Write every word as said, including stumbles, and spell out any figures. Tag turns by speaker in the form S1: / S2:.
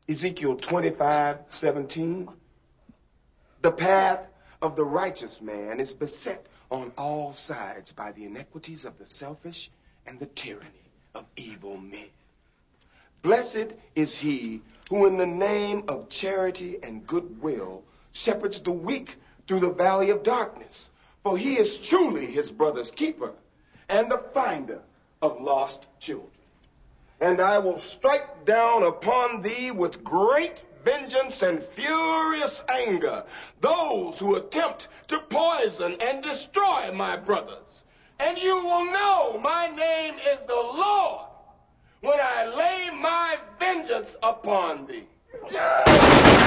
S1: Ezekiel twenty-five seventeen. The path of the righteous man is beset on all sides by the iniquities of the selfish and the tyranny of evil men. Blessed is he who in the name of charity and goodwill shepherds the weak through the valley of darkness, for he is truly his brother's keeper and the finder of lost children. And I will strike down upon thee with great vengeance and furious anger those who attempt to poison and destroy my brothers. And you will know my name is the Lord when I lay my vengeance upon thee.